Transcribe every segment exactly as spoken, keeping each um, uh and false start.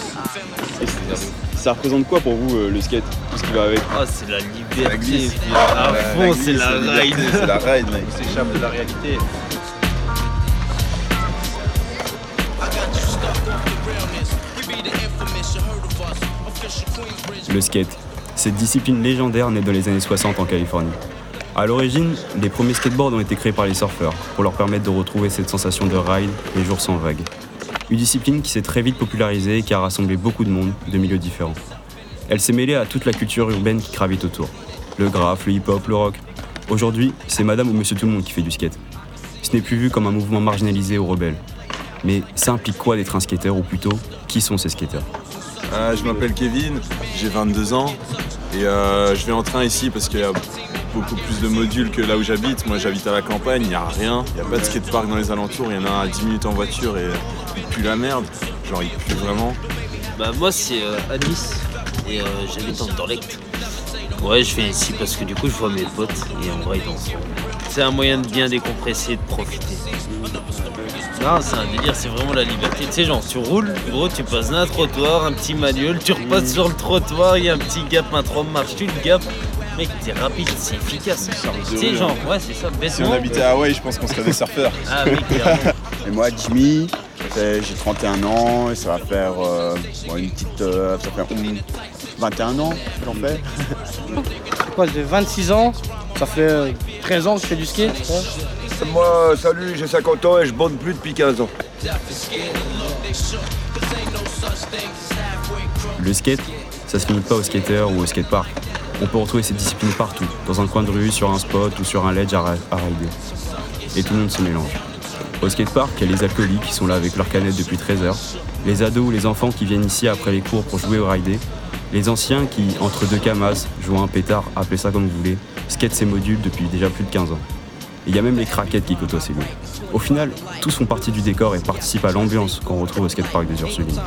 Ça représente quoi pour vous euh, le skate, tout ce qui va avec? Ah, c'est la liberté, à fond, c'est la ride. C'est la ride, mec. On s'échappe de la réalité. Le skate, cette discipline légendaire née dans les années soixante en Californie. À l'origine, les premiers skateboards ont été créés par les surfeurs pour leur permettre de retrouver cette sensation de ride les jours sans vagues. Une discipline qui s'est très vite popularisée et qui a rassemblé beaucoup de monde de milieux différents. Elle s'est mêlée à toute la culture urbaine qui gravite autour. Le graff, le hip-hop, le rock. Aujourd'hui, c'est madame ou monsieur tout le monde qui fait du skate. Ce n'est plus vu comme un mouvement marginalisé ou rebelle. Mais ça implique quoi d'être un skater, ou plutôt, qui sont ces skateurs? Euh, je m'appelle Kevin, j'ai vingt-deux ans et euh, je vais en train ici parce qu'il y a beaucoup plus de modules que là où j'habite. Moi j'habite à la campagne, il n'y a rien, il n'y a pas de skatepark dans les alentours, il y en a un à dix minutes en voiture et il pue la merde, genre il pue vraiment. Bah moi c'est euh, à Nice et euh, j'habite en Dorlect. Ouais, je viens ici parce que du coup je vois mes potes et on ride ensemble. C'est un moyen de bien décompresser, de profiter. Non, c'est un délire, c'est vraiment la liberté. Tu sais, genre, tu roules, gros, tu passes d'un trottoir, un petit manuel, tu repasses sur le trottoir, il y a un petit gap, un trois marches, tu le gap. Mec, t'es rapide, c'est efficace. Tu sais, genre, ouais, c'est ça, bêtement. Si on habitait à Hawaï, je pense qu'on serait des surfeurs. Ah oui, clairement. Et moi, Jimmy, j'ai trente et un ans et ça va faire euh, bon, une petite. Euh, ça fait vingt et un ans que j'en fais. Quoi, j'ai vingt-six ans, ça fait treize ans que je fais du skate. Ouais. Moi, salut, j'ai cinquante ans et je bande plus depuis quinze ans. Le skate, ça se limite pas au skater ou au skatepark. On peut retrouver cette discipline partout, dans un coin de rue, sur un spot ou sur un ledge à, à rider. Et tout le monde se mélange. Au skatepark, il y a les alcooliques qui sont là avec leurs canettes depuis treize heures, les ados ou les enfants qui viennent ici après les cours pour jouer au rider, les anciens qui, entre deux camas, jouent un pétard, appelez ça comme vous voulez, skatent ces modules depuis déjà plus de quinze ans. Et il y a même les craquettes qui côtoient ces lieux. Au final, tous font partie du décor et participent à l'ambiance qu'on retrouve au skatepark des Ursulines.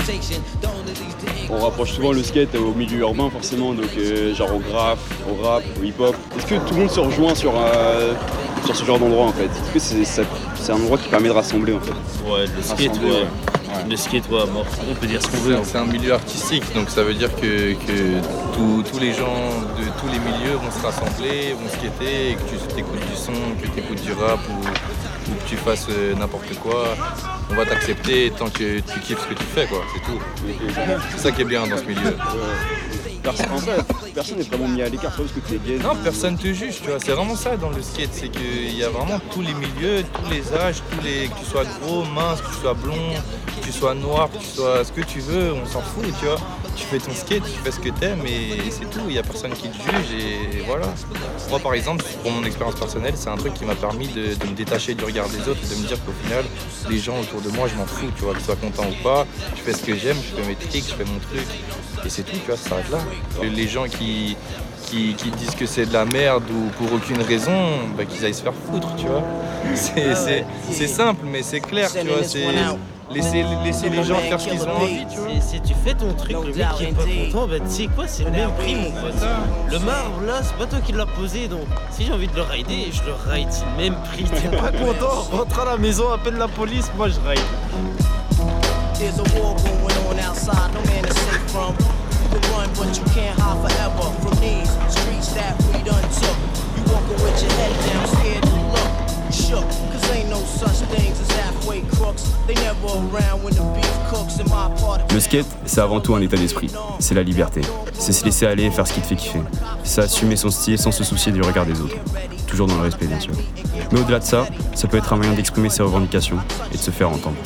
On rapproche souvent le skate au milieu urbain forcément, donc euh, genre au graff, au rap, au hip-hop. Est-ce que tout le monde se rejoint sur, euh, sur ce genre d'endroit en fait? Est-ce que c'est, ça, c'est un endroit qui permet de rassembler en fait? Ouais, le skate, Rassembler, ouais. ouais. Le skate, ouais, bon, on peut dire ce qu'on veut. C'est un milieu artistique, donc ça veut dire que, que tous, tous les gens de tous les milieux vont se rassembler, vont skater, et que tu écoutes du son, que tu écoutes du rap ou, ou que tu fasses n'importe quoi. On va t'accepter tant que tu kiffes ce que tu fais, quoi, c'est tout. C'est ça qui est bien dans ce milieu. Personne, en fait, personne n'est vraiment mis à l'écart parce que tu es gay. Non, personne te juge, tu vois. C'est vraiment ça dans le skate, c'est qu'il y a vraiment tous les milieux, tous les âges, tous les, que tu sois gros, mince, que tu sois blond, que tu sois noir, que tu sois ce que tu veux, on s'en fout, tu vois. Tu fais ton skate, tu fais ce que t'aimes et c'est tout. Il n'y a personne qui te juge et voilà. Moi, par exemple, pour mon expérience personnelle, c'est un truc qui m'a permis de, de me détacher du regard des autres et de me dire qu'au final, les gens autour de moi, je m'en fous, tu vois, qu'ils soient contents ou pas. Je fais ce que j'aime, je fais mes tricks, je fais mon truc. Et c'est tout, tu vois, ça s'arrête là. Les gens qui, qui, qui disent que c'est de la merde ou pour aucune raison, bah, qu'ils aillent se faire foutre, tu vois. C'est, c'est, c'est simple, mais c'est clair, tu vois. C'est laisser, laisser les gens faire ce qu'ils ont envie, tu vois. Si tu fais ton truc, le mec qui est pas content, bah tu sais quoi, c'est le même prix, mon pote. Le marbre, là, c'est pas toi qui l'as posé, donc si j'ai envie de le rider, je le ride, c'est le même prix. T'es pas content, rentre à la maison, appelle la police, moi je ride. There's a war going on outside, no man is safe from. You can run, but you can't hide forever from these streets that we done took. You walking with your head down, scared to look, shook, cause ain't no such things as halfway crooks. They never around when the beef cooks in my part of. Le skate, c'est avant tout un état d'esprit. C'est la liberté. C'est se laisser aller et faire ce qui te fait kiffer. C'est assumer son style sans se soucier du regard des autres. Toujours dans le respect, bien sûr. Mais au-delà de ça, ça peut être un moyen d'exprimer ses revendications et de se faire entendre.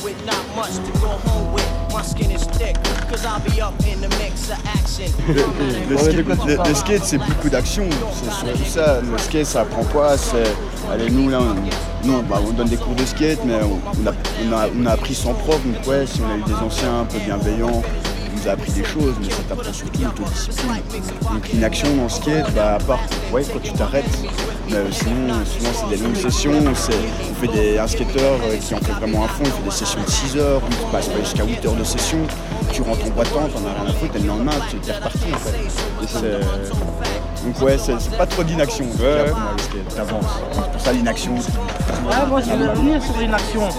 Le, le, skate, le, le skate, c'est beaucoup d'action, c'est surtout ça. Le skate, ça apprend quoi? C'est, allez, nous, là, on, nous, bah, on donne des cours de skate, mais on, on, a, on, a, on a appris sans prof. Donc, ouais, si on a eu des anciens un peu bienveillants, on nous a appris des choses, mais ça t'apprend surtout l'autodiscipline. Donc, l'inaction dans le skate, bah, à part ouais, quand tu t'arrêtes, mais sinon, sinon c'est des longues sessions. C'est, on fait des, un skateur qui en fait vraiment à fond, il fait des sessions de six heures, tu passes jusqu'à huit heures de session. Tu rentres en boitant, t'en as rien à foutre, et le lendemain, tu es reparti en fait. Et c'est... Donc ouais, c'est, c'est pas trop d'inaction, ouais, ouais. Pour moi, le skate, t'avances. C'est pour ça l'inaction. Ouais, moi je vais revenir sur l'inaction.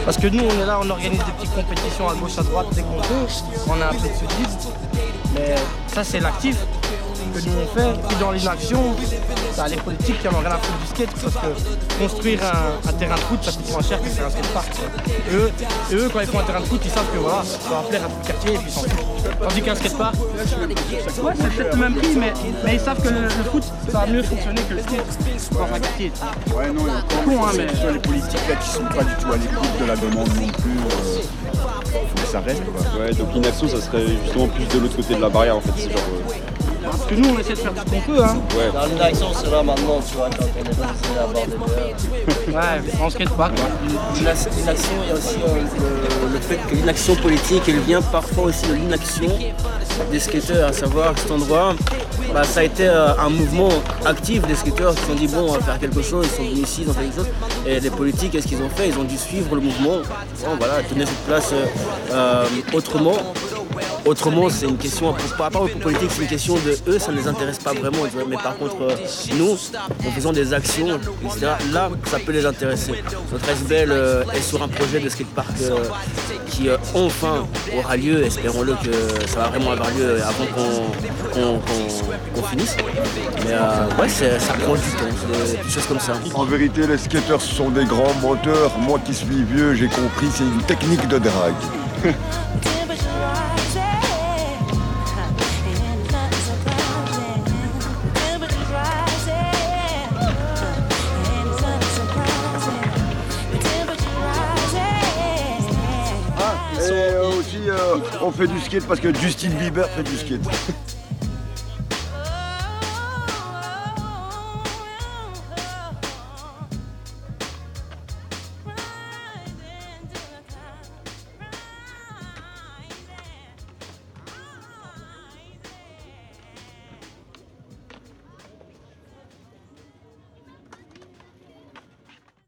Parce que nous, on est là, on organise des petites compétitions à gauche, à droite, dès qu'on peut. On a un peu de soudisme. Mais ça, c'est l'actif que nous on fait. Puis dans l'inaction, bah, les politiques qui en ont rien à foutre du skate. Parce que construire un, un terrain de foot, ça coûte moins cher que faire un skatepark. Et eux, et eux, quand ils font un terrain de foot, ils savent que voilà, ça va plaire à tout le quartier et puis ils s'en foutent. Tandis qu'un skatepark, ouais, c'est peut-être le même prix, mais, mais ils savent que le, le foot, ça va mieux fonctionner que le skate dans un quartier. Ouais, non, il y a encore Con, hein, c'est mais- plutôt les politiques là qui sont pas du tout à l'écoute de la demande non plus. Euh, faut que ça reste quoi. Ouais, donc l'inaction, ça serait justement plus de l'autre côté de la barrière en fait. C'est genre. euh, Parce que nous, on essaie de faire tout ce qu'on peut. Hein. ouais. Dans l'inaction, c'est là maintenant, tu vois, quand on est passé à bord de l'air. Ouais, en skatepark. Quoi. L'inaction, il y a aussi euh, le, le fait que l'inaction politique, elle vient parfois aussi de l'inaction des skateurs, à savoir cet endroit, bah, ça a été euh, un mouvement actif des skateurs qui se sont dit bon, on va faire quelque chose, ils sont venus ici, ils ont fait quelque chose. Et les politiques, qu'est-ce qu'ils ont fait? Ils ont dû suivre le mouvement, bon, voilà, tenir cette place euh, euh, autrement. Autrement, c'est une question, par rapport aux politiques, c'est une question de eux, ça ne les intéresse pas vraiment. Tu vois. Mais par contre, euh, nous, en faisant des actions, et cetera, là, ça peut les intéresser. Notre S B L euh, est sur un projet de skatepark euh, qui euh, enfin aura lieu. Espérons-le que ça va vraiment avoir lieu avant qu'on qu'on- qu'on- qu'on finisse. Mais euh, ouais, c'est- ça prend du temps, c'est des choses comme ça. En vérité, les skateurs ce sont des grands menteurs. Moi qui suis vieux, j'ai compris, c'est une technique de drague. Et aussi, euh, on fait du skate parce que Justin Bieber fait du skate.